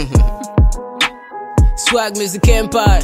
Swag Music Empire.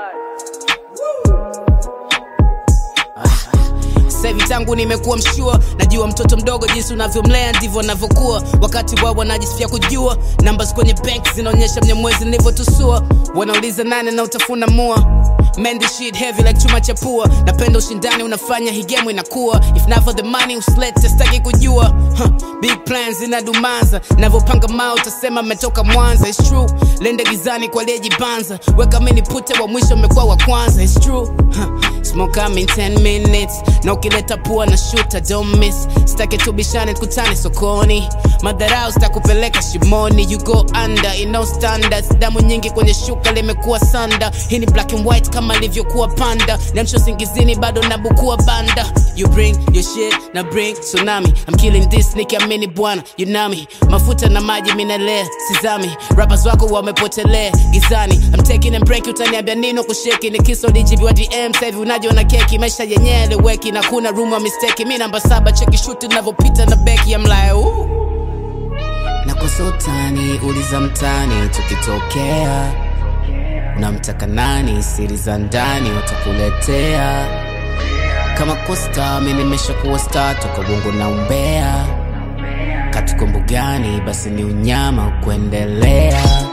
Sasa tangu nimekuwa mshua, najua mtoto mdogo jinsi unavyomlea ndivyo anavyokuwa. Wakati wao wanajisifia kujua, numbers kwenye bank zinaonyesha mnyamwezi nilivyotusua. Wanauliza nani na utafuna mua. Man, this shit heavy like chuma cha pua. Napenda ushindani unafanya hii game inakuwa. If not for the money usilete staki kujua. Big plans inadumanza, navyopanga mao utasema mmetoka Mwanza. It's true, lende gizani kwa aliyejibanza. Weka mimi nipute wa mwisho mmekuwa wa kwanza. It's true, smoke I'm in 10 minutes. Na ukileta pua na shoot don't miss. Staki tubishane tukutane sokoni. Madharau sitakupeleka shimoni. You go under, in no standards. Damu nyingi kwenye shuka limekuwa sanda. Hii ni black and white kama livyokuwa panda. Namsho singizini bado nabukua banda. You bring your shit, na bring tsunami. I'm killing this nikiamini bwana, you know me. Mafuta na maji minalea, sizami. Rappers wako wamepotelea gizani. I'm taking and break, utaniambia nino kusheki. Ni kiso DGB wa DM, sahivi unajiona keki. Maisha yenye eleweki na kuna room wa mistake. Mi namba 7, cheki shoot navopita na beki. I'm like ooh. Nakosa utani, uliza mtani, tukitokea unamtaka nani, siri za ndani utakuletea. Kama Costa, mimi nimeshakuwa star, toka bongo na umbea. Katuko mbugani, basi ni unyama kuendelea.